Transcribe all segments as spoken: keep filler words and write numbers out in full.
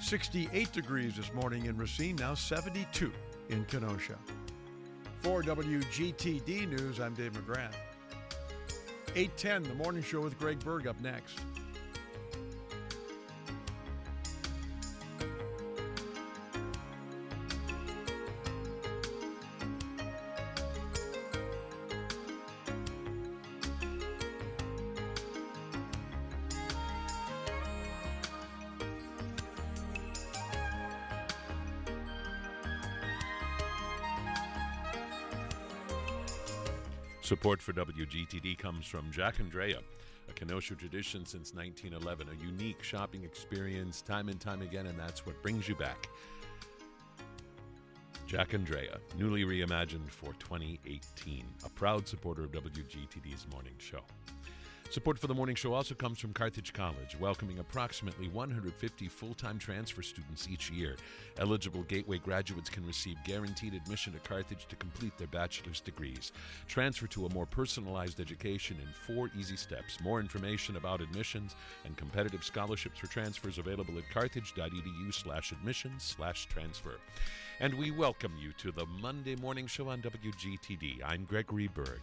sixty-eight degrees this morning in Racine, now seventy-two in Kenosha. For W G T D News, I'm Dave McGrath. eight ten, the morning show with Greg Berg up next. Support for W G T D comes from Jack Andrea, a Kenosha tradition since nineteen eleven, a unique shopping experience time and time again, and that's what brings you back. Jack Andrea, newly reimagined for twenty eighteen, a proud supporter of W G T D's morning show. Support for the morning show also comes from Carthage College, welcoming approximately one hundred fifty full-time transfer students each year. Eligible Gateway graduates can receive guaranteed admission to Carthage to complete their bachelor's degrees. Transfer to a more personalized education in four easy steps. More information about admissions and competitive scholarships for transfers available at carthage.edu slash admissions slash transfer. And we welcome you to the Monday morning show on W G T D. I'm Gregory Berg.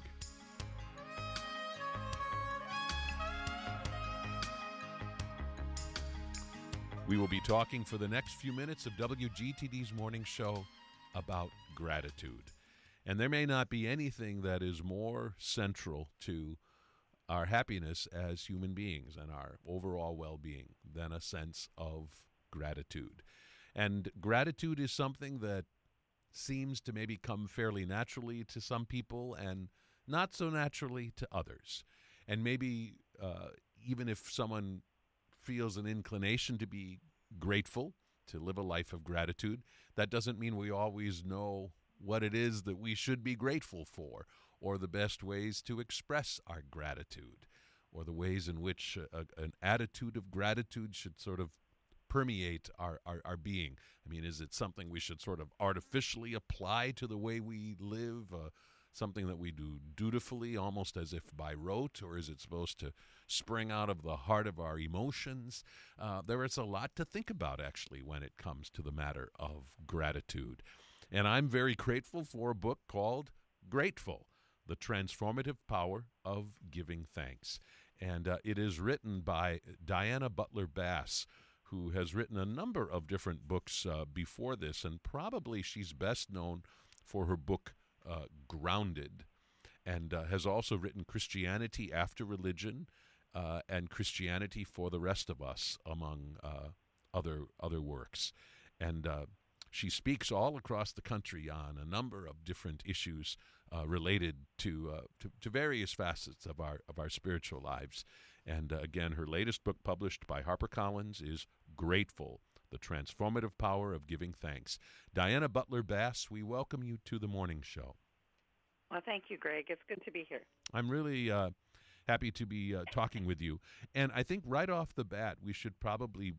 We will be talking for the next few minutes of W G T D's morning show about gratitude. And there may not be anything that is more central to our happiness as human beings and our overall well-being than a sense of gratitude. And gratitude is something that seems to maybe come fairly naturally to some people and not so naturally to others. And maybe uh, even if someone feels an inclination to be grateful, to live a life of gratitude, that doesn't mean we always know what it is that we should be grateful for, or the best ways to express our gratitude, or the ways in which a, an attitude of gratitude should sort of permeate our, our, our being. I mean, is it something we should sort of artificially apply to the way we live, uh, something that we do dutifully, almost as if by rote, or is it supposed to spring out of the heart of our emotions? Uh, there is a lot to think about, actually, when it comes to the matter of gratitude. And I'm very grateful for a book called Grateful, The Transformative Power of Giving Thanks. And uh, it is written by Diana Butler Bass, who has written a number of different books uh, before this, and probably she's best known for her book Uh, Grounded, and uh, has also written Christianity After Religion uh, and Christianity for the Rest of Us, among uh, other other works. And uh, she speaks all across the country on a number of different issues uh, related to, uh, to to various facets of our of our spiritual lives. And uh, again, her latest book, published by HarperCollins, is Grateful, The Transformative Power of Giving Thanks. Diana Butler Bass, we welcome you to the morning show. Well, thank you, Greg. It's good to be here. I'm really uh, happy to be uh, talking with you. And I think right off the bat, we should probably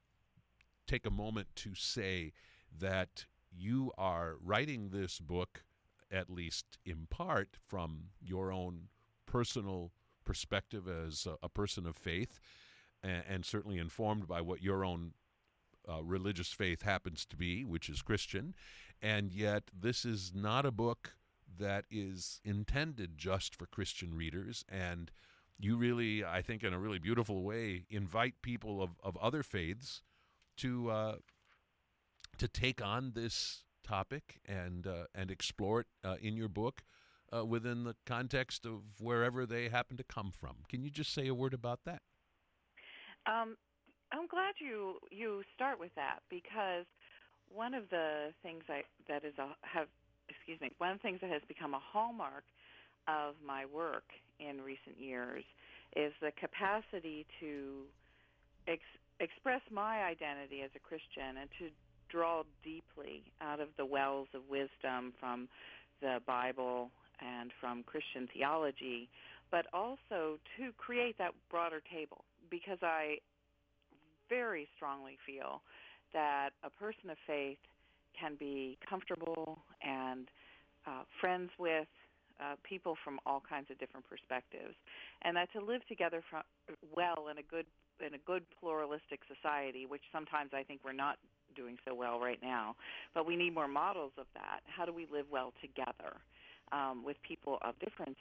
take a moment to say that you are writing this book, at least in part, from your own personal perspective as a, a person of faith, and, and certainly informed by what your own Uh, religious faith happens to be, which is Christian, and yet this is not a book that is intended just for Christian readers, and you really, I think in a really beautiful way, invite people of, of other faiths to uh, to take on this topic and uh, and explore it uh, in your book uh, within the context of wherever they happen to come from. Can you just say a word about that? Um. I'm glad you you start with that, because one of the things I that is a, have excuse me one of the things that has become a hallmark of my work in recent years is the capacity to ex- express my identity as a Christian and to draw deeply out of the wells of wisdom from the Bible and from Christian theology, but also to create that broader table, because I very strongly feel that a person of faith can be comfortable and uh, friends with uh, people from all kinds of different perspectives, and that to live together from, well in a good in a good pluralistic society, which sometimes I think we're not doing so well right now, but we need more models of that. How do we live well together um, with people of difference?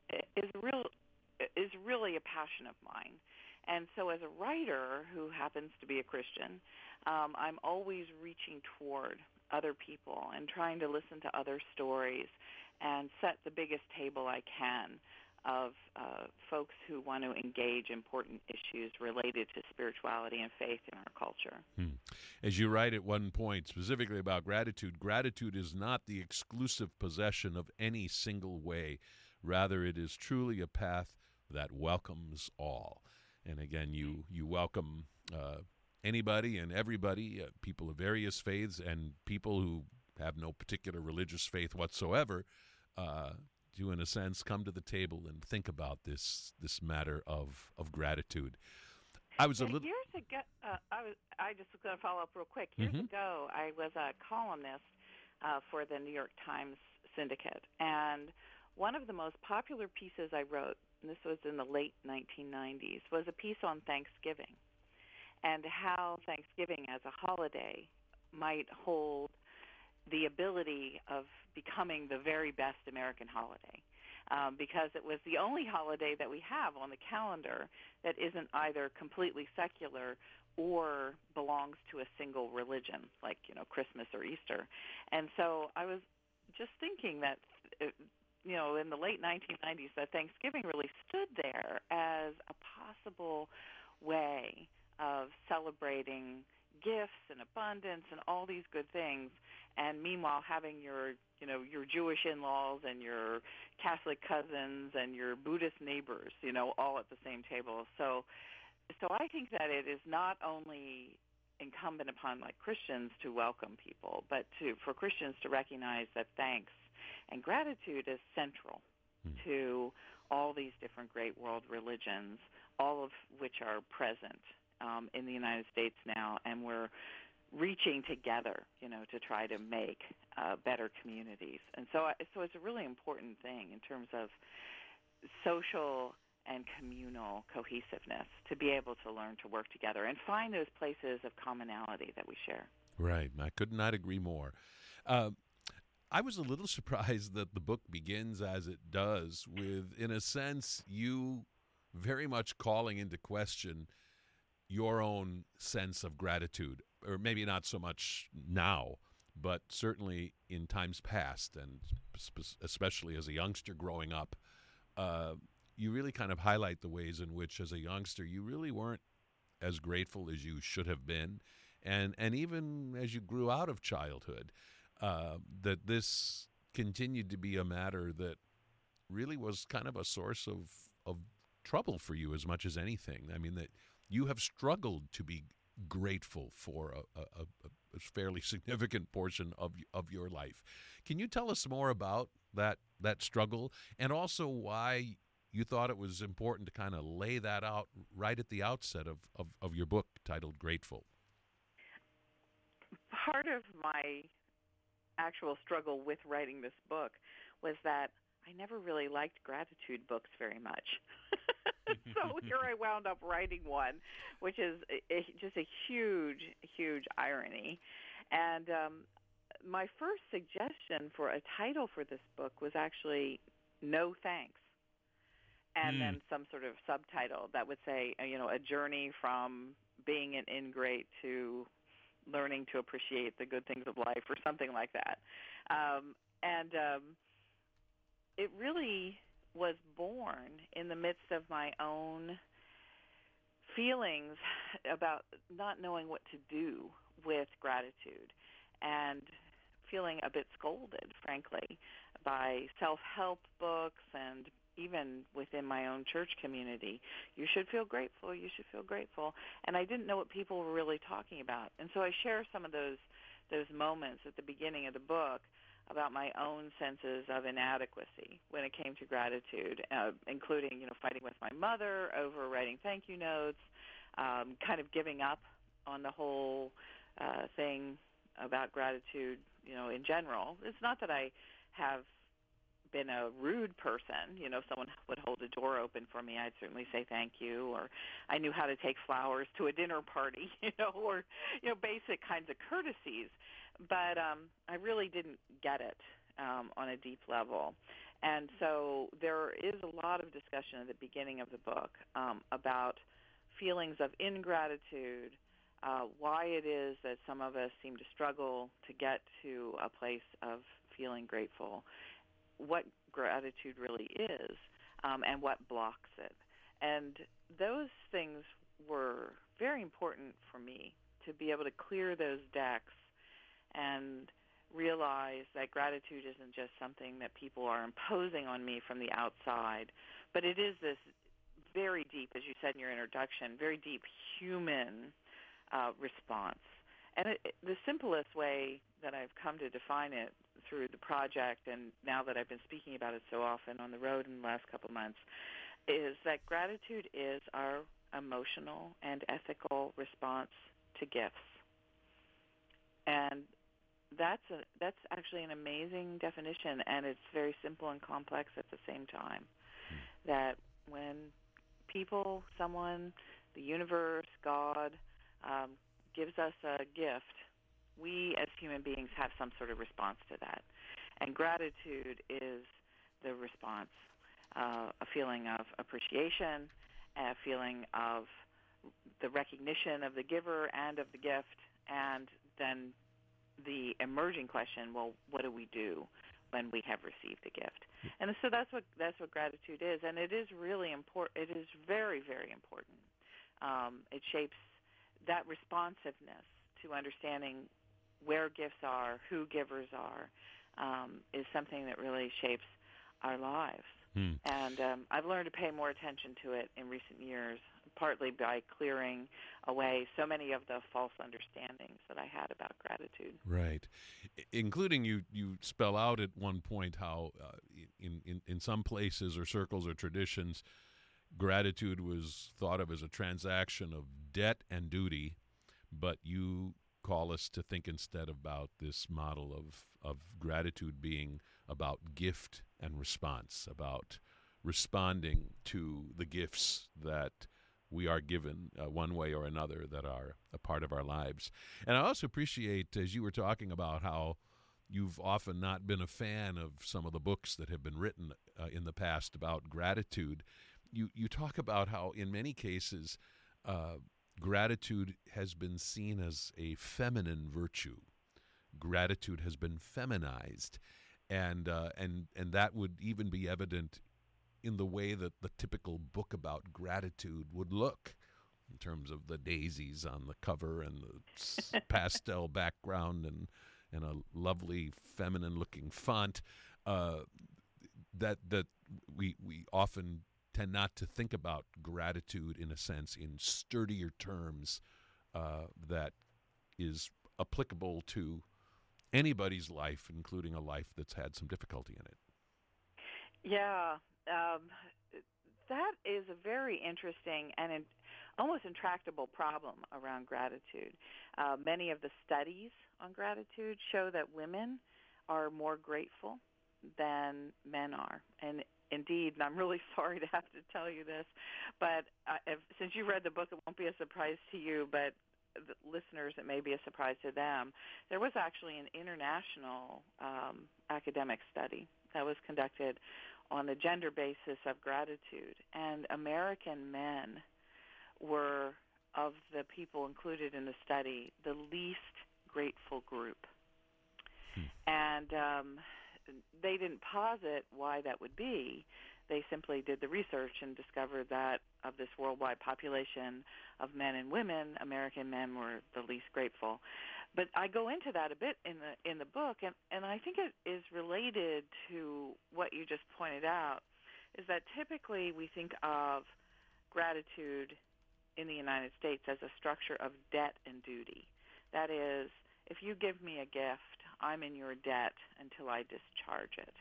Is real is really a passion of mine. And so as a writer who happens to be a Christian, um, I'm always reaching toward other people and trying to listen to other stories and set the biggest table I can of uh, folks who want to engage important issues related to spirituality and faith in our culture. Hmm. As you write at one point specifically about gratitude, gratitude is not the exclusive possession of any single way. Rather, it is truly a path that welcomes all. And again, you, you welcome uh, anybody and everybody, uh, people of various faiths and people who have no particular religious faith whatsoever, uh, to, in a sense, come to the table and think about this this matter of, of gratitude. I was yeah, a little... Years ago, uh, I, was, I just was going to follow up real quick. Years mm-hmm. ago, I was a columnist uh, for the New York Times Syndicate, and one of the most popular pieces I wrote, and this was in the late nineteen nineties, was a piece on Thanksgiving and how Thanksgiving as a holiday might hold the ability of becoming the very best American holiday, um, because it was the only holiday that we have on the calendar that isn't either completely secular or belongs to a single religion, like, you know, Christmas or Easter. And so I was just thinking that, you know, in the late nineteen nineties, that Thanksgiving really stood there as a possible way of celebrating gifts and abundance and all these good things, and meanwhile having your, you know, your Jewish in-laws and your Catholic cousins and your Buddhist neighbors, you know, all at the same table. So, so I think that it is not only incumbent upon, like, Christians to welcome people, but to for Christians to recognize that thanks and gratitude is central hmm. to all these different great world religions, all of which are present Um, in the United States now, and we're reaching together, you know, to try to make uh, better communities. And so, so it's a really important thing in terms of social and communal cohesiveness to be able to learn to work together and find those places of commonality that we share. Right. I could not agree more. Uh, I was a little surprised that the book begins as it does, with, in a sense, you very much calling into question your own sense of gratitude, or maybe not so much now, but certainly in times past, and sp- especially as a youngster growing up, uh, you really kind of highlight the ways in which, as a youngster, you really weren't as grateful as you should have been, and and even as you grew out of childhood, uh, that this continued to be a matter that really was kind of a source of of trouble for you as much as anything. I mean, that you have struggled to be grateful for a, a, a fairly significant portion of of your life. Can you tell us more about that that struggle, and also why you thought it was important to kind of lay that out right at the outset of, of, of your book titled Grateful? Part of my actual struggle with writing this book was that I never really liked gratitude books very much. So here I wound up writing one, which is a, a, just a huge, huge irony. And um, my first suggestion for a title for this book was actually No Thanks, and mm. then some sort of subtitle that would say, you know, a journey from being an ingrate to learning to appreciate the good things of life, or something like that. Um, and um, it really was born in the midst of my own feelings about not knowing what to do with gratitude, and feeling a bit scolded, frankly, by self-help books and even within my own church community. You should feel grateful, you should feel grateful. And I didn't know what people were really talking about. And so I share some of those those moments at the beginning of the book about my own senses of inadequacy when it came to gratitude, uh, including, you know, fighting with my mother over writing thank you notes, um, kind of giving up on the whole uh, thing about gratitude, you know, in general. It's not that I have been a rude person, you know, if someone would hold a door open for me, I'd certainly say thank you. Or I knew how to take flowers to a dinner party, you know, or, you know, basic kinds of courtesies. But um, I really didn't get it um, on a deep level. And so there is a lot of discussion at the beginning of the book um, about feelings of ingratitude, uh, why it is that some of us seem to struggle to get to a place of feeling grateful, what gratitude really is, um, and what blocks it. And those things were very important for me, to be able to clear those decks and realize that gratitude isn't just something that people are imposing on me from the outside, but it is this very deep, as you said in your introduction, very deep human uh, response. And it, it, the simplest way that I've come to define it through the project, and now that I've been speaking about it so often on the road in the last couple of months, is that gratitude is our emotional and ethical response to gifts. And that's a, that's actually an amazing definition, and it's very simple and complex at the same time. Mm. That when people, someone, the universe, God, um, gives us a gift, we as human beings have some sort of response to that. And gratitude is the response, uh, a feeling of appreciation, a feeling of the recognition of the giver and of the gift, and then the emerging question, well, what do we do when we have received a gift? And so that's what that's what gratitude is, and it is really important. It is very, very important. Um, it shapes that responsiveness to understanding where gifts are, who givers are, um, is something that really shapes our lives. Hmm. And um, I've learned to pay more attention to it in recent years, partly by clearing away so many of the false understandings that I had about gratitude. Right. I- including you, you spell out at one point how uh, in, in, in some places or circles or traditions, gratitude was thought of as a transaction of debt and duty, but you call us to think instead about this model of, of gratitude being about gift and response, about responding to the gifts that we are given uh, one way or another that are a part of our lives. And I also appreciate, as you were talking about, how you've often not been a fan of some of the books that have been written uh, in the past about gratitude. You, you talk about how in many cases uh, gratitude has been seen as a feminine virtue. Gratitude has been feminized, and uh, and and that would even be evident in the way that the typical book about gratitude would look, in terms of the daisies on the cover and the pastel background and and a lovely feminine-looking font. Uh, that that we we often tend not to think about gratitude in a sense in sturdier terms uh, that is applicable to anybody's life, including a life that's had some difficulty in it. Yeah, um, that is a very interesting and in, almost intractable problem around gratitude. Uh, many of the studies on gratitude show that women are more grateful than men are, and indeed, and I'm really sorry to have to tell you this, but uh, if, since you read the book, it won't be a surprise to you, but the listeners, it may be a surprise to them. There was actually an international um, academic study that was conducted on the gender basis of gratitude, and American men were, of the people included in the study, the least grateful group. Hmm. And um, they didn't posit why that would be. They simply did the research and discovered that of this worldwide population of men and women, American men were the least grateful. But I go into that a bit in the in the book, and, and I think it is related to what you just pointed out, is that typically we think of gratitude in the United States as a structure of debt and duty. That is, if you give me a gift, I'm in your debt until I discharge it.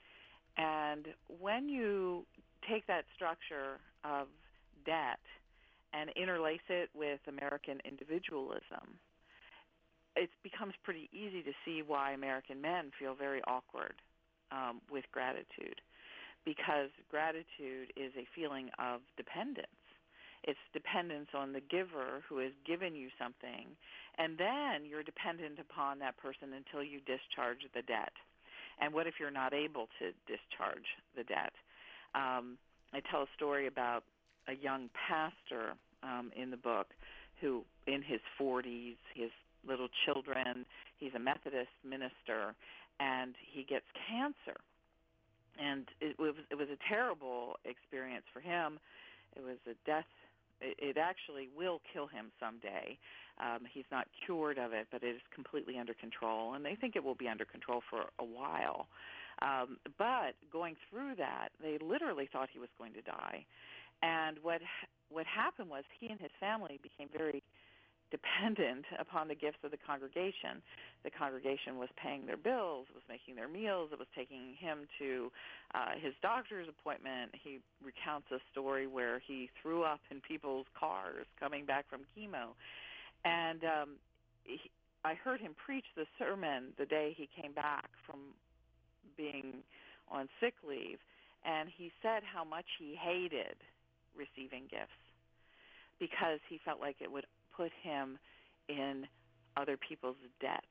And when you take that structure of debt and interlace it with American individualism, it becomes pretty easy to see why American men feel very awkward um, with gratitude, because gratitude is a feeling of dependence. It's dependence on the giver who has given you something, and then you're dependent upon that person until you discharge the debt. And what if you're not able to discharge the debt? Um, I tell a story about a young pastor um, in the book who, in his forties, he has little children, he's a Methodist minister, and he gets cancer. And it was, it was a terrible experience for him. It was a death. It actually will kill him someday. Um, he's not cured of it, but it is completely under control, and they think it will be under control for a while. Um, but going through that, they literally thought he was going to die. And what what happened was he and his family became very dependent upon the gifts of the congregation. The congregation was paying their bills, was making their meals, it was taking him to uh, his doctor's appointment. He recounts a story where he threw up in people's cars coming back from chemo. And um, he, I heard him preach the sermon the day he came back from being on sick leave, and he said how much he hated receiving gifts because he felt like it would put him in other people's debt.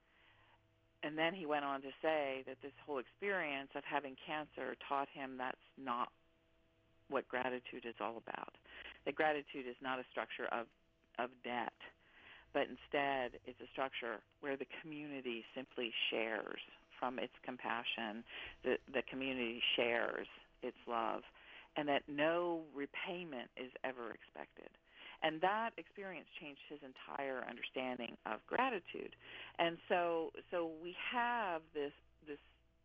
And then he went on to say that this whole experience of having cancer taught him that's not what gratitude is all about. That gratitude is not a structure of, of debt, but instead it's a structure where the community simply shares from its compassion, the, the community shares its love, and that no repayment is ever expected. And that experience changed his entire understanding of gratitude. And so so we have this this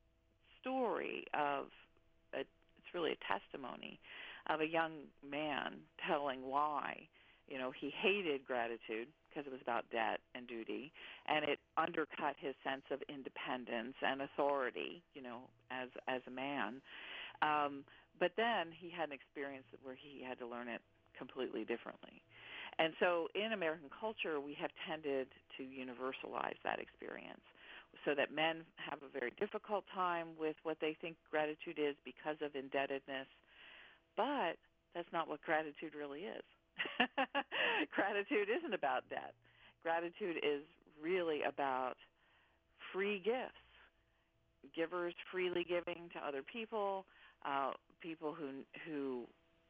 story of, a, it's really a testimony of a young man telling why, you know, he hated gratitude because it was about debt and duty, and it undercut his sense of independence and authority, you know, as as a man. Um, but then he had an experience where he had to learn it completely differently. And so in American culture, we have tended to universalize that experience so that men have a very difficult time with what they think gratitude is because of indebtedness. But that's not what gratitude really is. Gratitude isn't about debt. Gratitude is really about free gifts, givers freely giving to other people, uh, people who who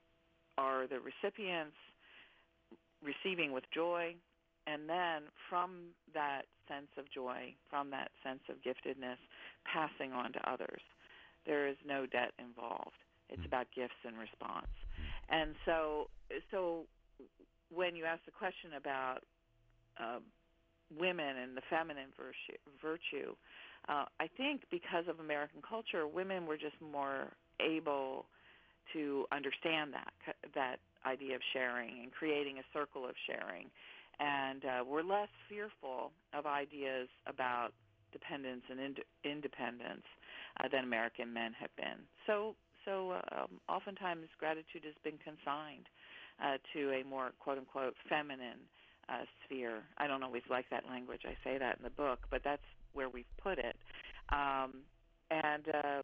are the recipients receiving with joy, and then from that sense of joy, from that sense of giftedness, passing on to others. There is no debt involved. It's about gifts and response. And so so when you ask the question about uh, women and the feminine virtue, virtue uh, I think because of American culture, women were just more able to understand that that idea of sharing and creating a circle of sharing. And uh, we're less fearful of ideas about dependence and ind- independence uh, than American men have been. So so uh, um, oftentimes gratitude has been consigned uh, to a more quote-unquote feminine uh, sphere. I don't always like that language. I say that in the book, but that's where we've put it. Um, and um,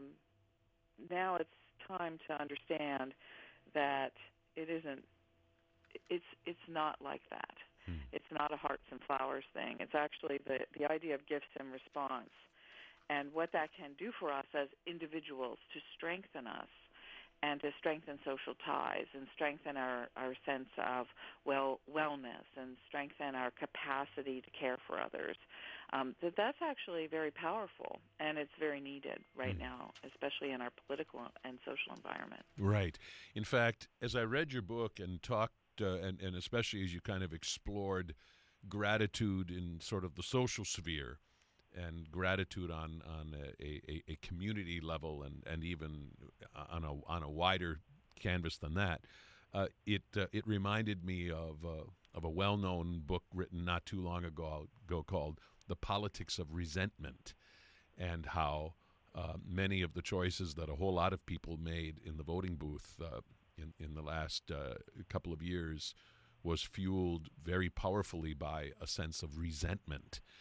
now it's time to understand that it isn't, it's it's not like that. Hmm. It's not a hearts and flowers thing. It's actually the, the idea of gifts and response and what that can do for us as individuals to strengthen us and to strengthen social ties and strengthen our, our sense of well wellness and strengthen our capacity to care for others. Um, that that's actually very powerful, and it's very needed right now, especially in our political and social environment. Right. In fact, as I read your book and talked, uh, and, and especially as you kind of explored gratitude in sort of the social sphere and gratitude on, on a, a, a community level and, and even on a on a wider canvas than that, uh, it uh, it reminded me of uh, of a well-known book written not too long ago, ago called The Politics of Resentment, and how uh, many of the choices that a whole lot of people made in the voting booth uh, in, in the last uh, couple of years was fueled very powerfully by a sense of resentment.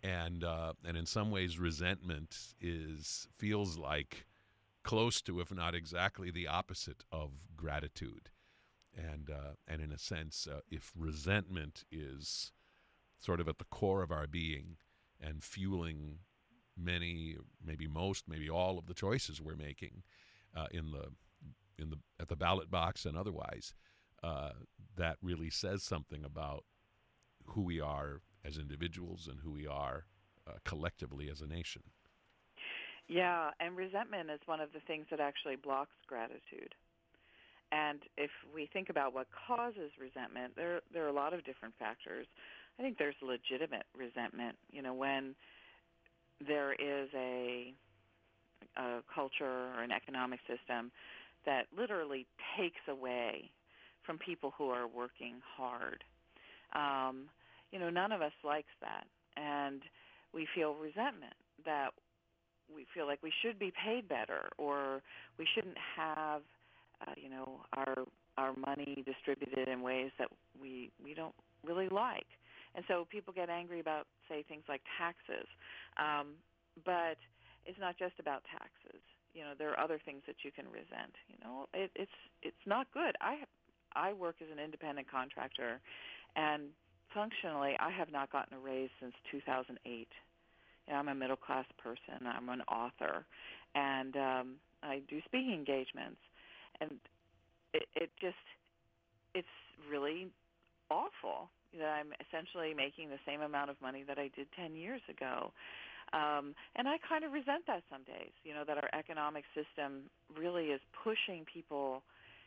and uh, and in some ways, resentment is feels like close to, if not exactly, the opposite of gratitude. And uh, and in a sense, uh, if resentment is sort of at the core of our being and fueling many, maybe most, maybe all of the choices we're making uh, in the in the at the ballot box and otherwise, uh, that really says something about who we are as individuals and who we are uh, collectively as a nation. Yeah, and resentment is one of the things that actually blocks gratitude. And if we think about what causes resentment, there there are a lot of different factors. I think there's legitimate resentment. You know, when there is a, a culture or an economic system that literally takes away from people who are working hard. Um, you know, none of us likes that, and we feel resentment that we feel like we should be paid better, or we shouldn't have, uh, you know, our our money distributed in ways that we we don't really like. And so people get angry about, say, things like taxes. Um, but it's not just about taxes. You know, there are other things that you can resent. You know, it, it's it's not good. I have, I work as an independent contractor, and functionally, I have not gotten a raise since two thousand eight. You know, I'm a middle-class person. I'm an author, and um, I do speaking engagements, and it, it just it's really awful that I'm essentially making the same amount of money that I did ten years ago. Um, and I kind of resent that some days, you know, that our economic system really is pushing people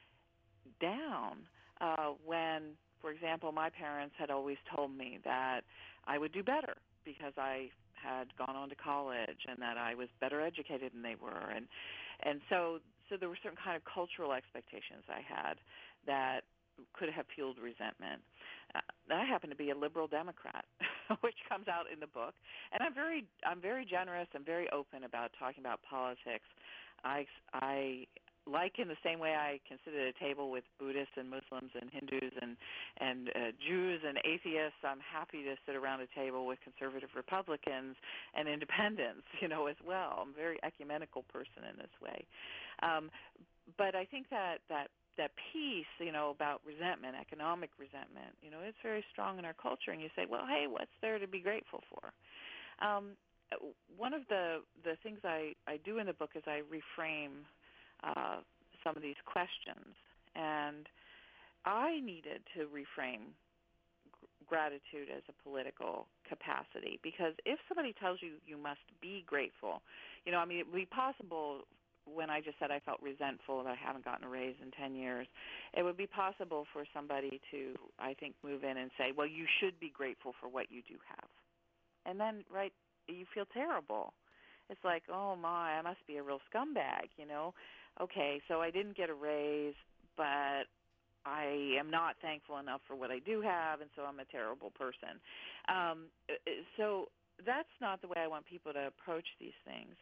down uh, when, for example, my parents had always told me that I would do better because I had gone on to college and that I was better educated than they were. And, and so, so there were certain kind of cultural expectations I had that could have fueled resentment. Uh, I happen to be a liberal Democrat, which comes out in the book, and I'm very, I'm very generous. I'm very open about talking about politics. I, I like in the same way I can sit at a table with Buddhists and Muslims and Hindus and and uh, Jews and atheists. I'm happy to sit around a table with conservative Republicans and independents, you know, as well. I'm a very ecumenical person in this way. Um, but I think that that that piece, you know, about resentment, economic resentment, you know, it's very strong in our culture. And you say, well, hey, what's there to be grateful for? Um, one of the, the things I, I do in the book is I reframe uh, some of these questions. And I needed to reframe gr- gratitude as a political capacity, because if somebody tells you you must be grateful, you know, I mean, it would be possible when I just said I felt resentful that I haven't gotten a raise in ten years, it would be possible for somebody to, I think, move in and say, well, you should be grateful for what you do have. And then, right, you feel terrible. It's like, oh, my, I must be a real scumbag, you know. Okay, so I didn't get a raise, but I am not thankful enough for what I do have, and so I'm a terrible person. Um, so that's not the way I want people to approach these things.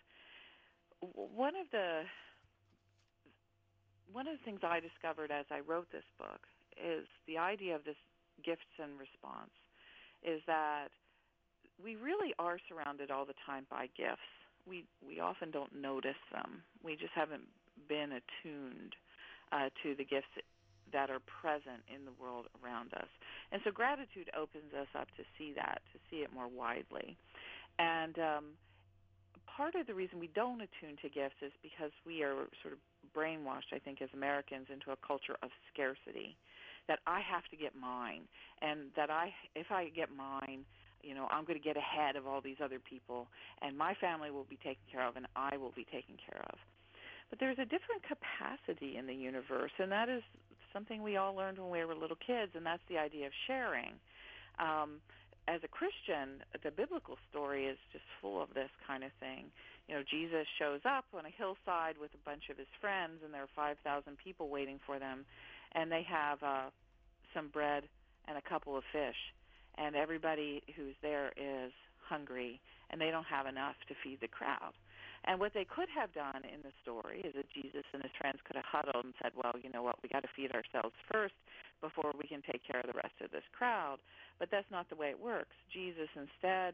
One of the one of the things I discovered as I wrote this book is the idea of this gifts and response, is that we really are surrounded all the time by gifts. We we often don't notice them. We just haven't been attuned uh, to the gifts that are present in the world around us. And so gratitude opens us up to see that, to see it more widely. And um, part of the reason we don't attune to gifts is because we are sort of brainwashed, I think, as Americans into a culture of scarcity, that I have to get mine, and that I, if I get mine, you know, I'm going to get ahead of all these other people, and my family will be taken care of, and I will be taken care of. But there's a different capacity in the universe, and that is something we all learned when we were little kids, and that's the idea of sharing. Um, as a Christian, the biblical story is just full of this kind of thing. You know, Jesus shows up on a hillside with a bunch of his friends, and there are five thousand people waiting for them, and they have uh, some bread and a couple of fish, and everybody who's there is hungry, and they don't have enough to feed the crowd. And what they could have done in the story is that Jesus and his friends could have huddled and said, well, you know what, we got to feed ourselves first before we can take care of the rest of this crowd. But that's not the way it works. Jesus instead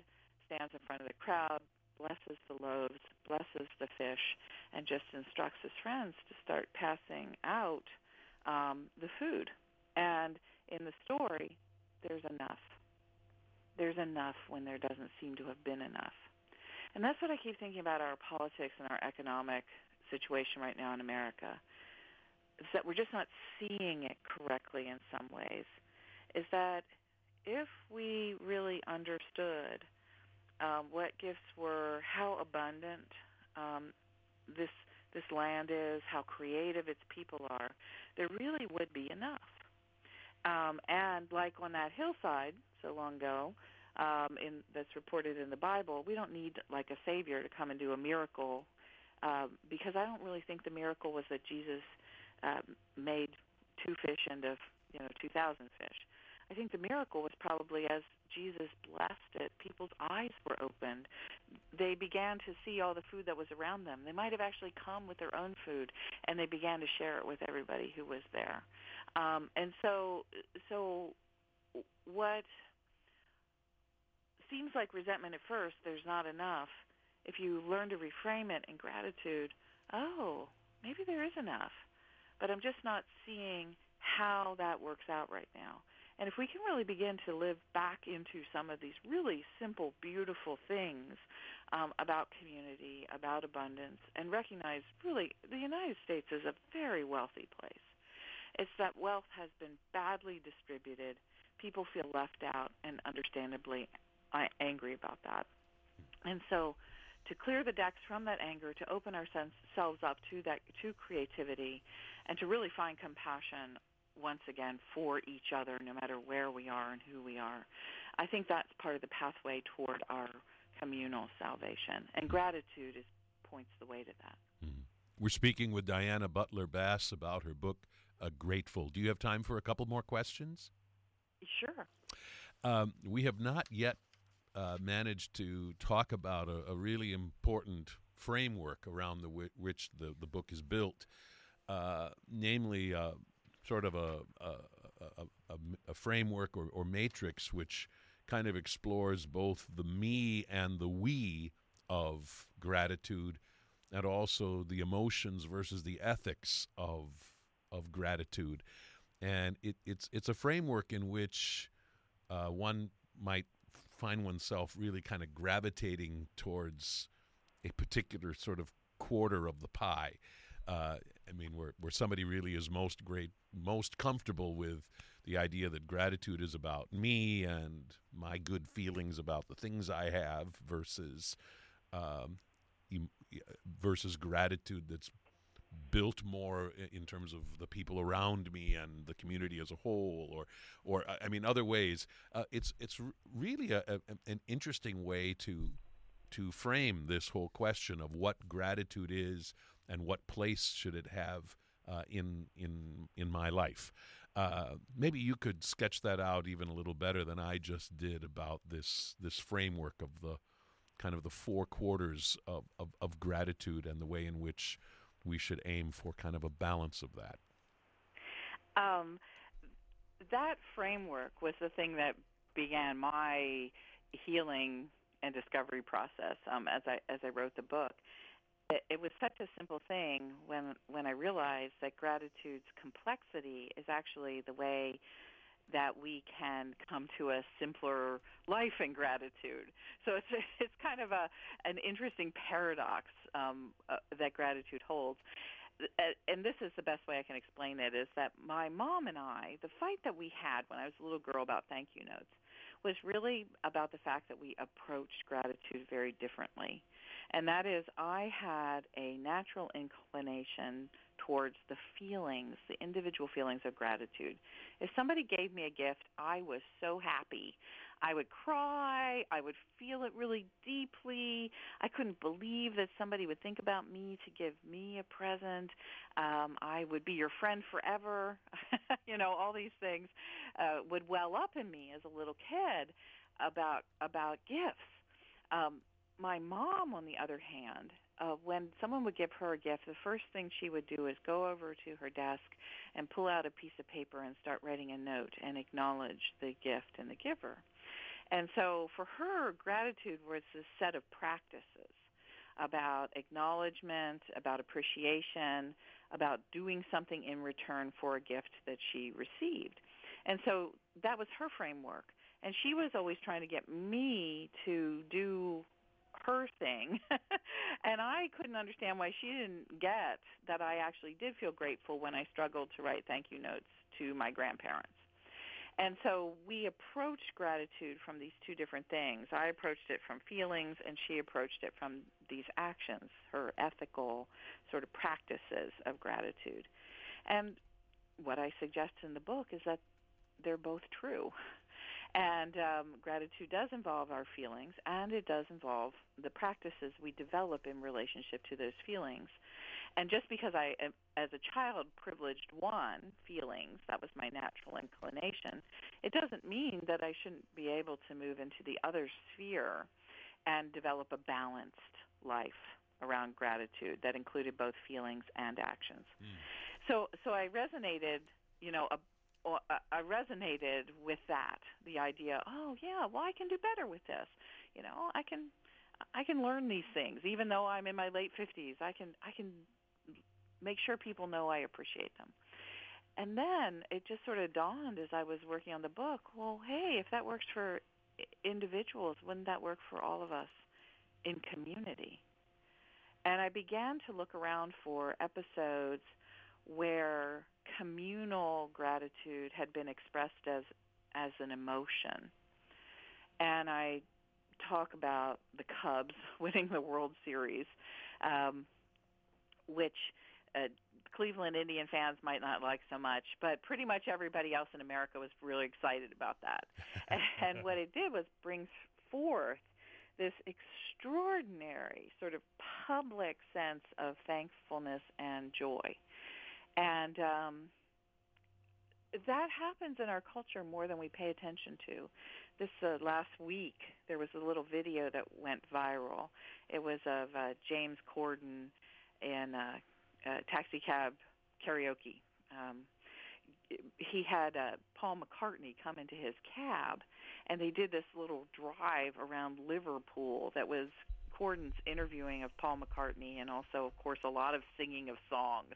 stands in front of the crowd, blesses the loaves, blesses the fish, and just instructs his friends to start passing out um, the food. And in the story, there's enough. There's enough when there doesn't seem to have been enough. And that's what I keep thinking about our politics and our economic situation right now in America, is that we're just not seeing it correctly in some ways, is that if we really understood um, what gifts were, how abundant um, this this land is, how creative its people are, there really would be enough. Um, and like on that hillside so long ago, um, in, that's reported in the Bible, we don't need like a savior to come and do a miracle, um, because I don't really think the miracle was that Jesus uh, made two fish into you know two thousand fish. I think the miracle was probably as Jesus blessed it, people's eyes were opened. They began to see all the food that was around them. They might have actually come with their own food, and they began to share it with everybody who was there. Um, and so, so what seems like resentment at first, there's not enough. If you learn to reframe it in gratitude, oh, maybe there is enough, but I'm just not seeing how that works out right now. And if we can really begin to live back into some of these really simple, beautiful things um, about community, about abundance, and recognize really the United States is a very wealthy place. It's that wealth has been badly distributed. People feel left out and understandably angry about that. And so to clear the decks from that anger, to open ourselves up to that, to creativity, and to really find compassion once again for each other, no matter where we are and who we are. I think that's part of the pathway toward our communal salvation, and gratitude is points the way to that. Mm-hmm. We're speaking with Diana Butler Bass about her book, uh, Grateful. Do you have time for a couple more questions? Sure. Um, we have not yet uh, managed to talk about a, a really important framework around the w- which the, the book is built, uh, namely uh, sort of a a, a, a, a framework or, or matrix which kind of explores both the me and the we of gratitude, and also the emotions versus the ethics of of gratitude. And it, it's it's a framework in which uh, one might find oneself really kind of gravitating towards a particular sort of quarter of the pie. Uh, I mean, where where somebody really is most great, most comfortable with the idea that gratitude is about me and my good feelings about the things I have, versus um, versus gratitude that's built more in terms of the people around me and the community as a whole, or, or I mean, other ways. Uh, it's it's really a, a, an interesting way to to frame this whole question of what gratitude is and what place should it have uh, in in in my life. Uh, maybe you could sketch that out even a little better than I just did about this this framework of the kind of the four quarters of, of, of gratitude and the way in which we should aim for kind of a balance of that. Um, that framework was the thing that began my healing and discovery process um, as I as I wrote the book. It, it was such a simple thing when when I realized that gratitude's complexity is actually the way that we can come to a simpler life in gratitude. So it's it's kind of a an interesting paradox um, uh, that gratitude holds. And this is the best way I can explain it, is that my mom and I, the fight that we had when I was a little girl about thank you notes, was really about the fact that we approached gratitude very differently. And that is, I had a natural inclination towards the feelings, the individual feelings of gratitude. If somebody gave me a gift, I was so happy. I would cry. I would feel it really deeply. I couldn't believe that somebody would think about me to give me a present. Um, I would be your friend forever. You know, all these things uh, would well up in me as a little kid about about gifts. Um, my mom, on the other hand, uh, when someone would give her a gift, the first thing she would do is go over to her desk and pull out a piece of paper and start writing a note and acknowledge the gift and the giver. And so for her, gratitude was this set of practices about acknowledgement, about appreciation, about doing something in return for a gift that she received. And so that was her framework. And she was always trying to get me to do her thing. And I couldn't understand why she didn't get that I actually did feel grateful when I struggled to write thank you notes to my grandparents. And so we approached gratitude from these two different things. I approached it from feelings, and she approached it from these actions, her ethical sort of practices of gratitude. And what I suggest in the book is that they're both true. And um, gratitude does involve our feelings, and it does involve the practices we develop in relationship to those feelings. And just because I, as a child, privileged one, feelings, that was my natural inclination, it doesn't mean that I shouldn't be able to move into the other sphere and develop a balanced life around gratitude that included both feelings and actions. Mm. So, so I resonated, you know, a I resonated with that, the idea, oh, yeah, well, I can do better with this. You know, I can I can learn these things. Even though I'm in my late fifties, I can I can make sure people know I appreciate them. And then it just sort of dawned as I was working on the book, well, hey, if that works for individuals, wouldn't that work for all of us in community? And I began to look around for episodes where communal gratitude had been expressed as as an emotion. And I talk about the Cubs winning the World Series, um, which uh, Cleveland Indian fans might not like so much, but pretty much everybody else in America was really excited about that. And what it did was bring forth this extraordinary sort of public sense of thankfulness and joy. And um, that happens in our culture more than we pay attention to. This uh, last week, there was a little video that went viral. It was of uh, James Corden in uh, uh, taxi cab karaoke. Um, he had uh, Paul McCartney come into his cab, and they did this little drive around Liverpool that was Corden's interviewing of Paul McCartney and also, of course, a lot of singing of songs.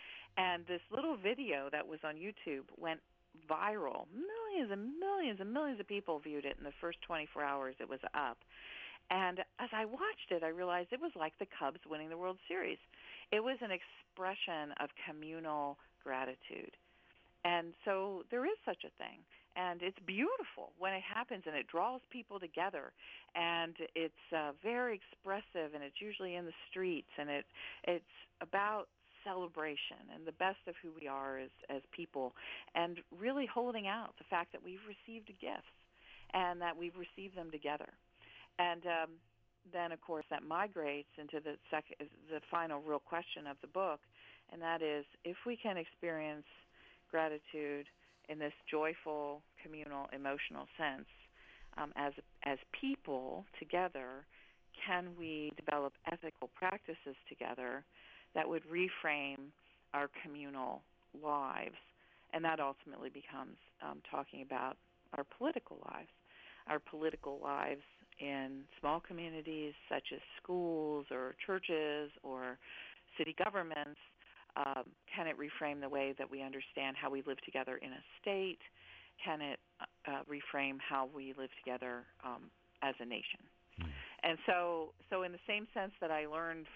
And this little video that was on YouTube went viral. Millions and millions and millions of people viewed it in the first twenty-four hours it was up. And as I watched it, I realized it was like the Cubs winning the World Series. It was an expression of communal gratitude. And so there is such a thing. And it's beautiful when it happens, and it draws people together. And it's uh, very expressive, and it's usually in the streets. And it it's about celebration and the best of who we are as, as people, and really holding out the fact that we've received gifts and that we've received them together. And um, then, of course, that migrates into the sec- the final real question of the book, and that is, if we can experience gratitude in this joyful, communal, emotional sense um, as as people together, can we develop ethical practices together that would reframe our communal lives? And that ultimately becomes um, talking about our political lives, our political lives in small communities such as schools or churches or city governments. Um, can it reframe the way that we understand how we live together in a state? Can it uh, reframe how we live together um, as a nation? Mm. And so, so in the same sense that I learned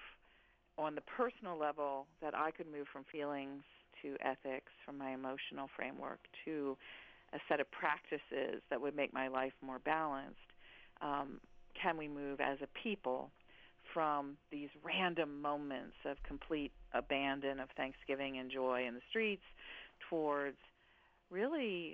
on the personal level that I could move from feelings to ethics, from my emotional framework to a set of practices that would make my life more balanced, um, can we move as a people from these random moments of complete abandon of Thanksgiving and joy in the streets towards really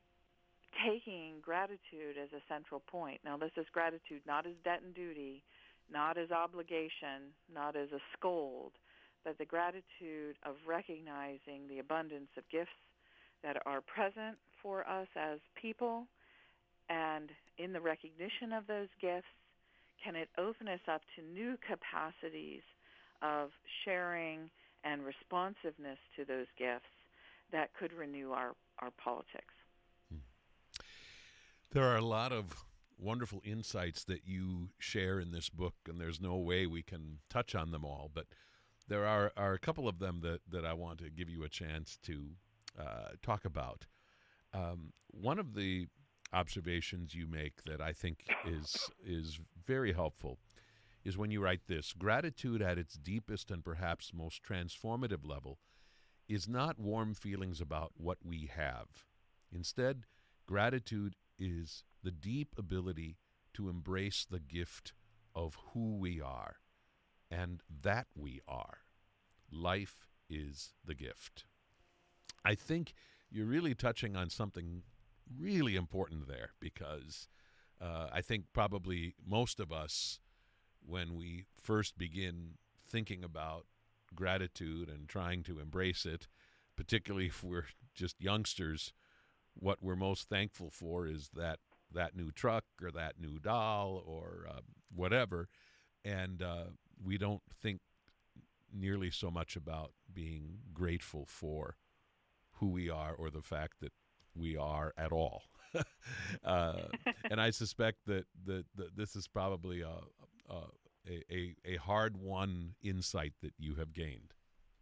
taking gratitude as a central point. Now, this is gratitude not as debt and duty, not as obligation, not as a scold, but the gratitude of recognizing the abundance of gifts that are present for us as people, and in the recognition of those gifts, can it open us up to new capacities of sharing and responsiveness to those gifts that could renew our, our politics. There are a lot of wonderful insights that you share in this book, and there's no way we can touch on them all, but there are, are a couple of them that, that I want to give you a chance to uh, talk about. Um, one of the observations you make that I think is is very helpful is when you write this: gratitude at its deepest and perhaps most transformative level is not warm feelings about what we have. Instead, gratitude is the deep ability to embrace the gift of who we are and that we are. Life is the gift. I think you're really touching on something really important there, because uh, I think probably most of us, when we first begin thinking about gratitude and trying to embrace it, particularly if we're just youngsters, what we're most thankful for is that that new truck or that new doll or uh, whatever, and uh, we don't think nearly so much about being grateful for who we are or the fact that we are at all. uh, and I suspect that, that, that this is probably a, a, a, a hard-won insight that you have gained.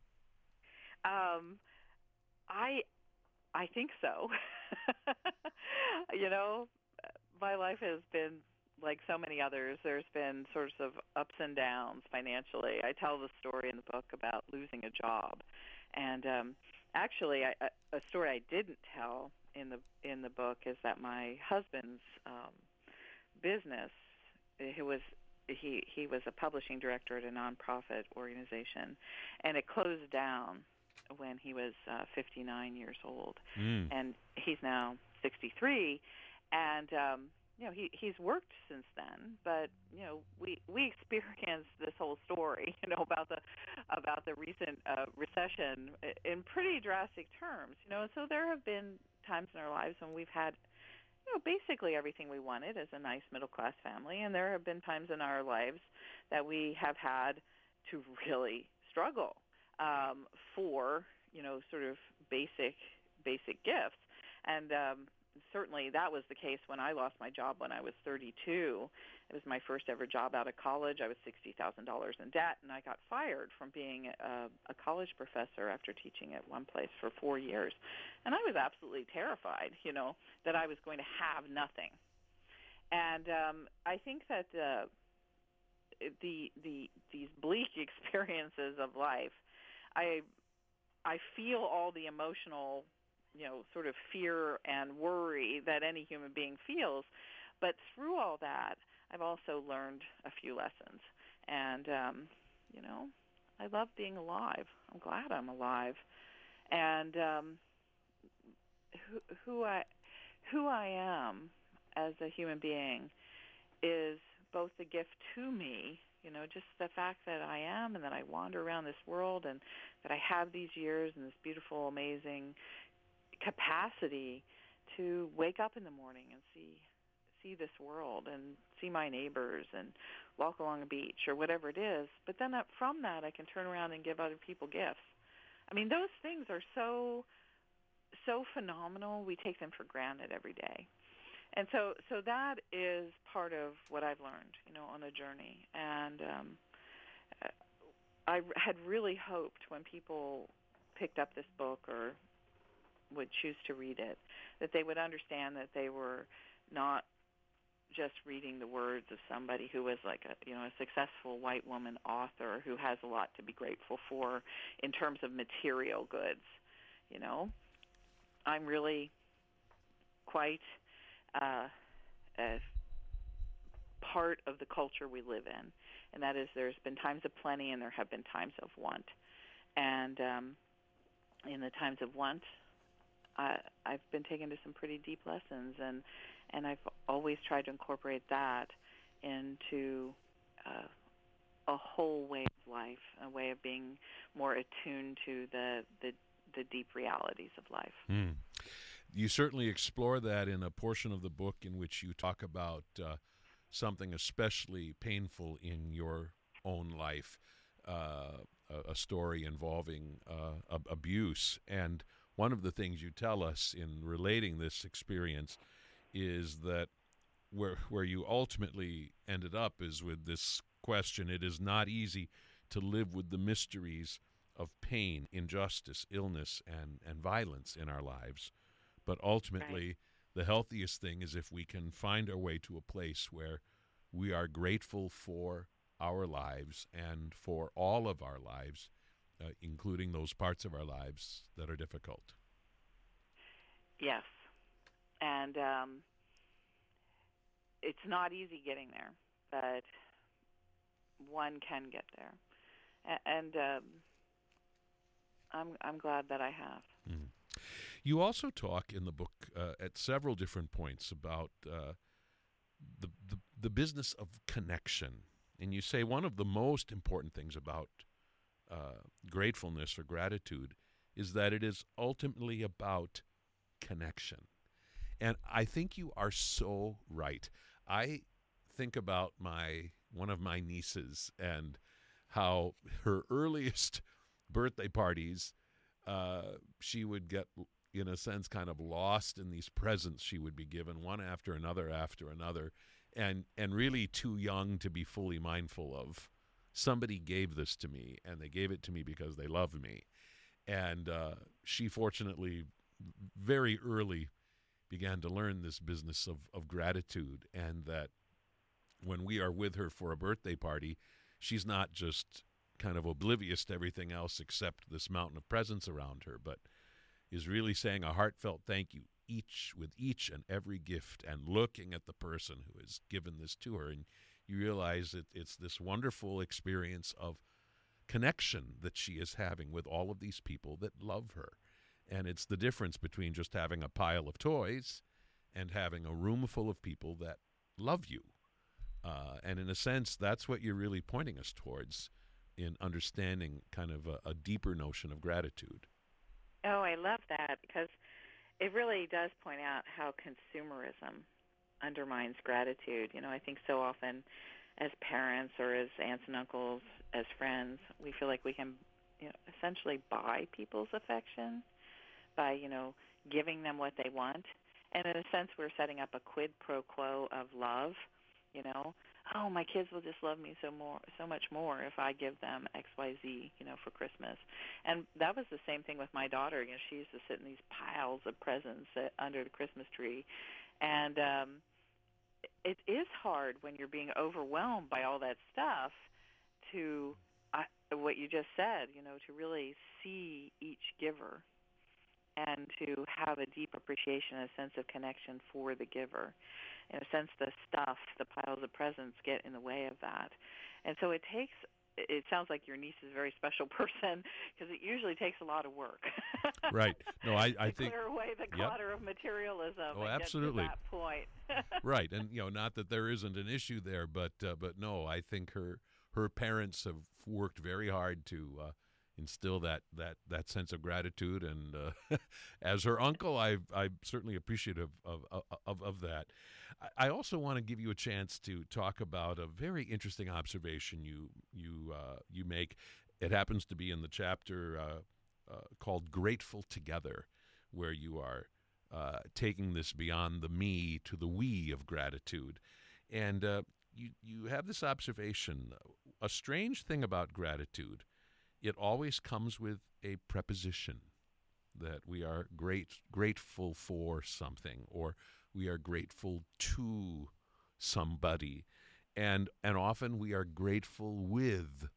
Um, I I think so. You know, my life has been like so many others. There's been sorts of ups and downs financially. I tell the story in the book about losing a job, and um, actually, I, a story I didn't tell in the in the book is that my husband's um, business, he was he he was a publishing director at a nonprofit organization, and it closed down when he was uh, fifty-nine years old, mm. and he's now sixty-three, and um, you know he he's worked since then, but you know we we experienced this whole story, you know about the about the recent uh, recession in pretty drastic terms, you know, and so there have been times in our lives when we've had, you know, basically everything we wanted as a nice middle-class family, and there have been times in our lives that we have had to really struggle um, for, you know, sort of basic basic gifts. And um, certainly that was the case when I lost my job when I was thirty-two. It was my first ever job out of college. I was sixty thousand dollars in debt, and I got fired from being a, a college professor after teaching at one place for four years. And I was absolutely terrified, you know, that I was going to have nothing. And um, I think that uh, the the these bleak experiences of life, I I feel all the emotional, you know, sort of fear and worry that any human being feels. But through all that, I've also learned a few lessons. And, um, you know, I love being alive. I'm glad I'm alive. And um, who, who I who I am as a human being is both a gift to me, you know, just the fact that I am and that I wander around this world and that I have these years and this beautiful, amazing capacity to wake up in the morning and see see this world and see my neighbors and walk along a beach or whatever it is. But then up from that, I can turn around and give other people gifts. I mean, those things are so so phenomenal. We take them for granted every day. And so so that is part of what I've learned, you know, on a journey. And um, I had really hoped when people picked up this book or would choose to read it, that they would understand that they were not just reading the words of somebody who was like a, you know, a successful white woman author who has a lot to be grateful for in terms of material goods. You know, I'm really quite uh, a part of the culture we live in, and that is there's been times of plenty and there have been times of want. And um, in the times of want, I, I've been taken to some pretty deep lessons, and, and I've always tried to incorporate that into uh, a whole way of life, a way of being more attuned to the the, the deep realities of life. Mm. You certainly explore that in a portion of the book in which you talk about uh, something especially painful in your own life, uh, a, a story involving uh, ab- abuse. And one of the things you tell us in relating this experience is that where where you ultimately ended up is with this question. It is not easy to live with the mysteries of pain, injustice, illness, and, and violence in our lives. But ultimately, Right. the healthiest thing is if we can find our way to a place where we are grateful for our lives and for all of our lives, uh, including those parts of our lives that are difficult. Yes. And um, it's not easy getting there, but one can get there. A- And um, I'm I'm glad that I have. Mm. You also talk in the book uh, at several different points about uh, the, the the business of connection, and you say one of the most important things about uh, gratefulness or gratitude is that it is ultimately about connection. And I think you are so right. I think about my one of my nieces and how her earliest birthday parties, uh, she would get, in a sense, kind of lost in these presents she would be given, one after another after another, and and really too young to be fully mindful of. Somebody gave this to me, and they gave it to me because they love me. And uh, she fortunately very early began to learn this business of, of gratitude, and that when we are with her for a birthday party, she's not just kind of oblivious to everything else except this mountain of presents around her, but is really saying a heartfelt thank you each with each and every gift and looking at the person who has given this to her. And you realize that it's this wonderful experience of connection that she is having with all of these people that love her. And it's the difference between just having a pile of toys and having a room full of people that love you. Uh, and in a sense, that's what you're really pointing us towards in understanding kind of a, a deeper notion of gratitude. Oh, I love that because it really does point out how consumerism undermines gratitude. You know, I think so often as parents or as aunts and uncles, as friends, we feel like we can, you know, essentially buy people's affection by, you know, giving them what they want. And in a sense, we're setting up a quid pro quo of love, you know. Oh, my kids will just love me so more, so much more if I give them X, Y, Z, you know, for Christmas. And that was the same thing with my daughter. You know, she used to sit in these piles of presents uh, under the Christmas tree. And um, it is hard when you're being overwhelmed by all that stuff to, uh, what you just said, you know, to really see each giver and to have a deep appreciation, a sense of connection for the giver. In a sense, the stuff, the piles of presents get in the way of that. And so it takes, it sounds like your niece is a very special person because it usually takes a lot of work. Right. No, I, I to think. clear away the Yep. clutter of materialism Oh, and absolutely. get to that point. Right. And, you know, not that there isn't an issue there, but, uh, but no, I think her, her parents have worked very hard to, uh, instill that, that, that sense of gratitude. And uh, as her uncle, I, I'm certainly appreciative of, of, of, of that. I also want to give you a chance to talk about a very interesting observation you, you, uh, you make. It happens to be in the chapter uh, uh, called Grateful Together, where you are uh, taking this beyond the me to the we of gratitude. And uh, you, you have this observation, a strange thing about gratitude. It always comes with a preposition, that we are great, grateful for something, or we are grateful to somebody. And, and often we are grateful with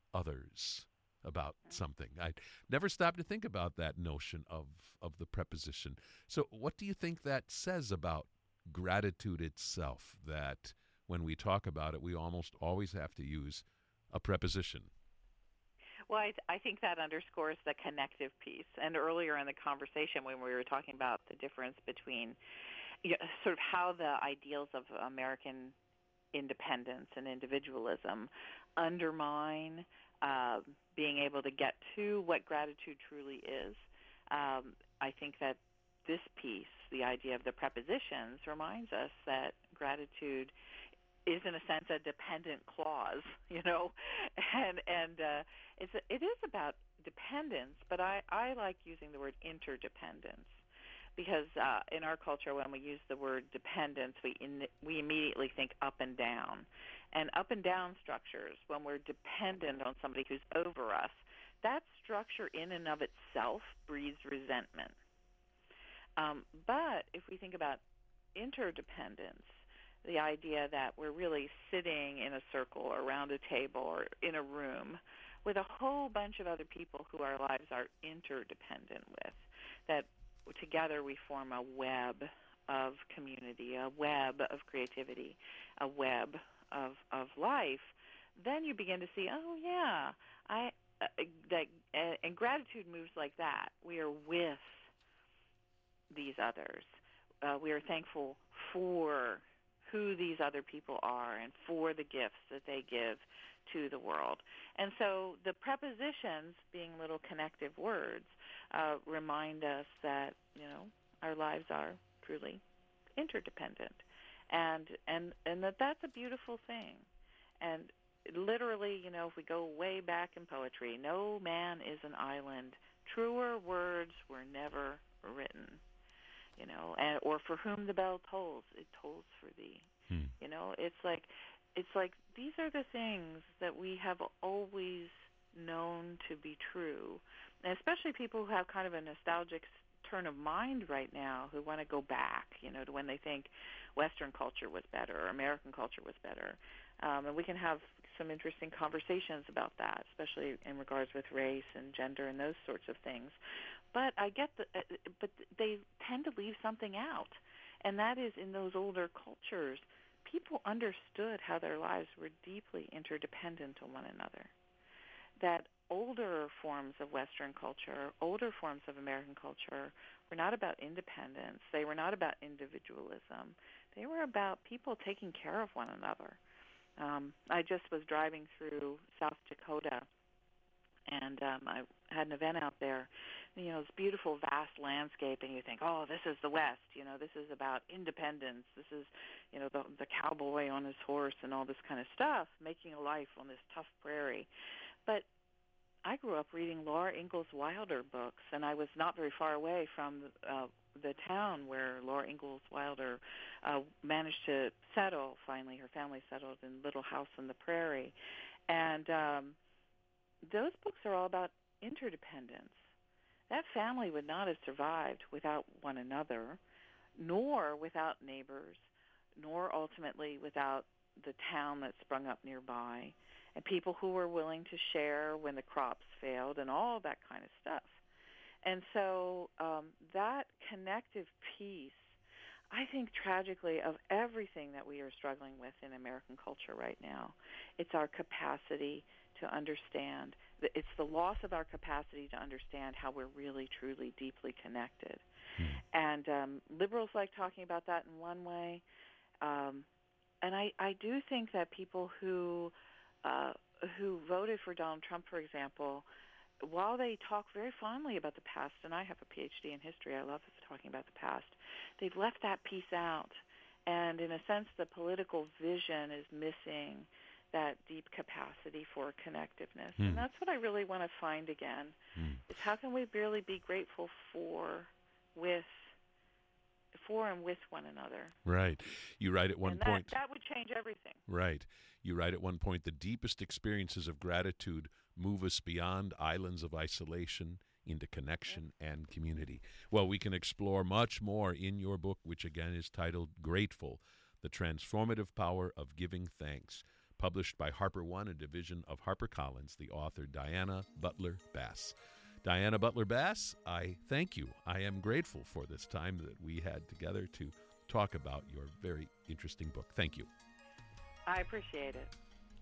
others about something. I never stopped to think about that notion of, of the preposition. So what do you think that says about gratitude itself, that when we talk about it, we almost always have to use a preposition? Well, I, th- I think that underscores the connective piece. And earlier in the conversation when we were talking about the difference between, you know, sort of how the ideals of American independence and individualism undermine uh, being able to get to what gratitude truly is, um, I think that this piece, the idea of the prepositions, reminds us that gratitude is in a sense a dependent clause, you know, and and uh, it's a, it is about dependence, but I, I like using the word interdependence, because uh, in our culture, when we use the word dependence, we in, we immediately think up and down. And up and down structures, when we're dependent on somebody who's over us, that structure in and of itself breeds resentment. Um, but if we think about interdependence, the idea that we're really sitting in a circle or around a table or in a room with a whole bunch of other people who our lives are interdependent with, that together we form a web of community, a web of creativity, a web of of life, then you begin to see, oh yeah, I uh, that uh, and gratitude moves like that. We are with these others. Uh, we are thankful for who these other people are and for the gifts that they give to the world. And so the prepositions, being little connective words, uh, remind us that, you know, our lives are truly interdependent, and and and that that's a beautiful thing. And literally, you know, if we go way back in poetry, no man is an island. Truer words were never written. You know, and or for whom the bell tolls, it tolls for thee. Hmm. You know, it's like it's like these are the things that we have always known to be true, and especially people who have kind of a nostalgic turn of mind right now, who want to go back, you know, to when they think Western culture was better or American culture was better. Um, and we can have some interesting conversations about that, especially in regards with race and gender and those sorts of things. But I get the, uh, but they tend to leave something out, and that is in those older cultures, people understood how their lives were deeply interdependent on one another. That older forms of Western culture, older forms of American culture were not about independence. They were not about individualism. They were about people taking care of one another. Um, I just was driving through South Dakota, and um, I had an event out there. You know, it's beautiful, vast landscape, and you think, oh, this is the West. You know, this is about independence. This is, you know, the, the cowboy on his horse and all this kind of stuff, making a life on this tough prairie. But I grew up reading Laura Ingalls Wilder books, and I was not very far away from uh, the town where Laura Ingalls Wilder uh, managed to settle. Finally, her family settled in Little House on the Prairie. And um, those books are all about interdependence. That family would not have survived without one another, nor without neighbors, nor ultimately without the town that sprung up nearby, and people who were willing to share when the crops failed and all that kind of stuff. And so um, that connective piece, I think tragically, of everything that we are struggling with in American culture right now, it's our capacity to understand. It's the loss of our capacity to understand how we're really, truly, deeply connected. Mm. And um, liberals like talking about that in one way. Um, and I, I do think that people who uh, who voted for Donald Trump, for example, while they talk very fondly about the past, and I have a P H D in history, I love talking about the past, they've left that piece out. And in a sense, the political vision is missing that deep capacity for connectiveness. Mm. And that's what I really want to find again, mm. is how can we really be grateful for, with, for and with one another. Right. You write at one and that, point. That would change everything. Right. You write at one point, the deepest experiences of gratitude move us beyond islands of isolation into connection yes. and community. Well, we can explore much more in your book, which again is titled Grateful, The Transformative Power of Giving Thanks, published by Harper One, a division of HarperCollins, the author Diana Butler Bass. Diana Butler Bass, I thank you. I am grateful for this time that we had together to talk about your very interesting book. Thank you. I appreciate it.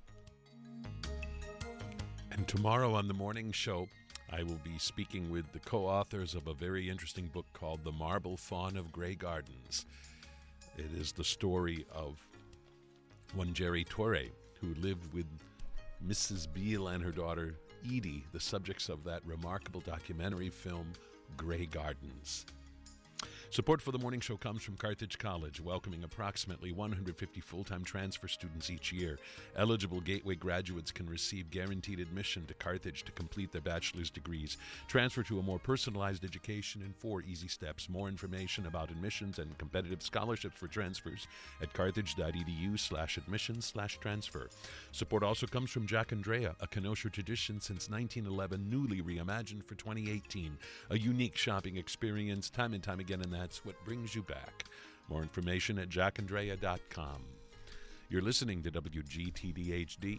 And tomorrow on the morning show, I will be speaking with the co-authors of a very interesting book called The Marble Faun of Grey Gardens. It is the story of one Jerry Torre, who lived with Missus Beale and her daughter Edie, the subjects of that remarkable documentary film, Grey Gardens. Support for the morning show comes from Carthage College, welcoming approximately one hundred fifty full-time transfer students each year. Eligible Gateway graduates can receive guaranteed admission to Carthage to complete their bachelor's degrees. Transfer to a more personalized education in four easy steps. More information about admissions and competitive scholarships for transfers at carthage.edu slash admissions slash transfer. Support also comes from Jack Andrea, a Kenosha tradition since nineteen eleven, newly reimagined for twenty eighteen. A unique shopping experience time and time again, and that's what brings you back. More information at jack andrea dot com. You're listening to W G T D H D.